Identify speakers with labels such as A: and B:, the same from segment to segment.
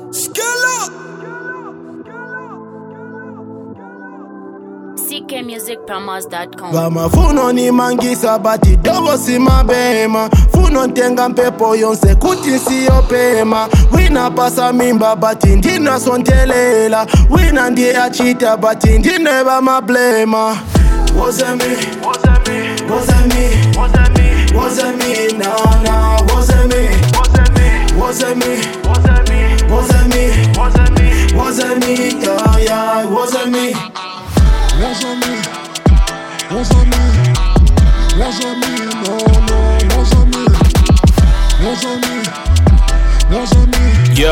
A: ckmusicpromos.com.
B: Vama funo ni mangisa bati dogo si mabema. Funo ntenga mpepo yonse kuti siyo pema. Wina pasa mimba bati ndina sontelela. Wina ndiye achita bati ndine bama blema. Wasn't me, wasn't me, wasn't me, wasn't me, wasn't me, nah, nah, wasn't me, wasn't me, wasn't me, wasn't me, wasn't me, wasn't me, wasn't me, yeah, yeah, wasn't me.
C: Wasn't me, wasn't me, wasn't me, no, no, wasn't me, wasn't me, wasn't me.
D: Yo,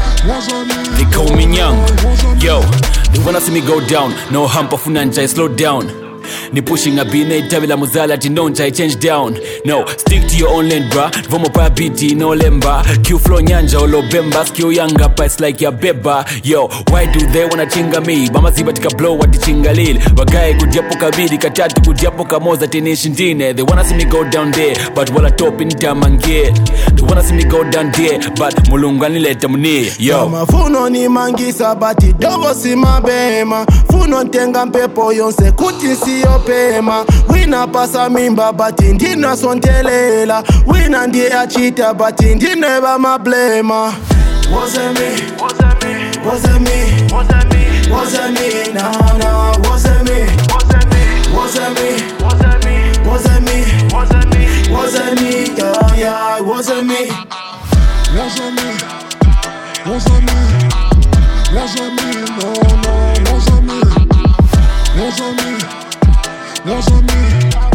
D: they call me young. Yo, they wanna see me go down. No hump of unanja, slow down. Ni pushing a bine tabila muzala tinonja I change down. No, stick to your own lane bra. Vomo pa biti no lemba. Q flow nyanja olo bemba. Skill yanga pa it's like ya beba. Yo, why do they wanna chinga me? Mama ziba tika blow wati chinga lil. Wagae kudiapo kabidi katatu kudiapo kamoza tinishi ndine. They wanna see me go down there, but wala top in tamangie. They wanna see me go down there, but mulunga nileta muni. Yo,
B: Mama funo ni mangisa bati dogo si mabema. Funo ntenga mpepo yonse kuti siyo pema. Wina pasa mimba bati ndina sontelela. Wina ndiye achita bati ndine bama blema. Wasn't me, wasn't me, wasn't me, wasn't me, wasn't me, nah, nah, wasn't me, wasn't me, wasn't me, wasn't me, wasn't me, wasn't me, wasn't me, yeah, yeah, wasn't me.
C: Wasn't me, wasn't me, wasn't me, no, no, wasn't me, wasn't me, wasn't me,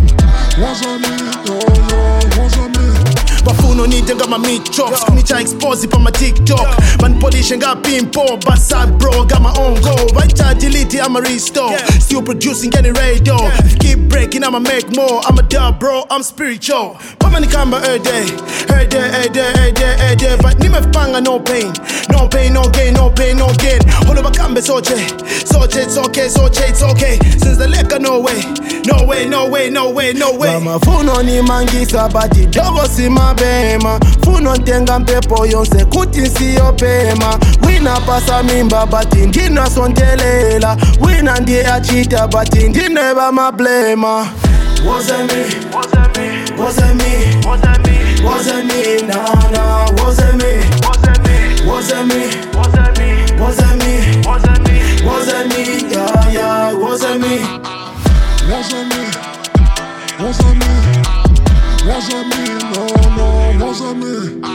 C: wasn't me, no, no, wasn't me.
B: Bafuno nitenga ma micho Skunicha expose pa ma TikTok Man polish nga pimpo Basa bro got my own goal Vaita delete I'ma restore Still producing any radio Keep breaking I'ma make more I'm a dub bro I'm spiritual Mama ni kamba every day Every day, every day, every day, every day But nime fanga no pain No pain, no gain, no pain, no gain Holo bakambe soche Soche, it's okay, soche, it's okay Since the leka no way No way, no way, no way, no way Mama funo ni mangisa Bati dogo si mabema Funo ntenga mpepo yonse kuti siyo pema Wina pasa mimba Bati ndina sontelela Wina ndiye achita Bati ndine bama blema Wasn't me, wasn't me, wasn't me, wasn't me, wasn't me, nah, nah, wasn't me, wasn't me, wasn't me, wasn't me, wasn't me, wasn't me, wasn't me, yeah, yeah, wasn't me.
C: Wasn't me, wasn't me, wasn't me, no, no, wasn't me,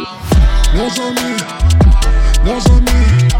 C: wasn't me, wasn't me,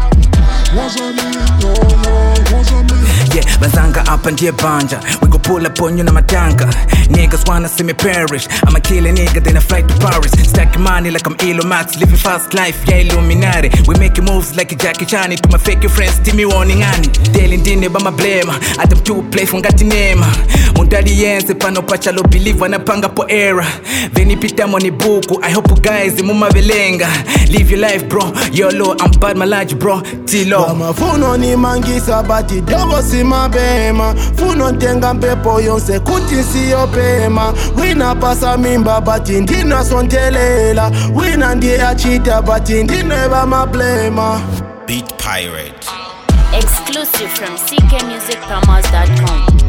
C: wasn't me, no, no, wasn't me.
E: Yeah, Bazanga up and banja. We go pull up on you na matanga. Niggas wanna see me perish. I'ma kill a nigga, then I fly to Paris. Stack money like I'm Elon Musk, living fast life, yeah, Illuminati. We making moves like a Jackie Chan. To my fake friends, Timmy warning ani. Daily dine ba my blame. Adam to play from gati name. Mundadi yense pano pachalo believe wanapanga po era. Veni pita money buku. I hope you guys muma velenga. Live your life, bro. YOLO, I'm bad my large, bro. Tilo.
B: Mama funo ni mangisa bati dogo si mabema. Funo ntenga mpepo yonse kuti siyo pema. Wina pasa mimba bati ndina sontelela. Wina ndiye achita bati ndine bama blema.
F: Beat Pirate.
A: Exclusive from ckmusicpromos.com.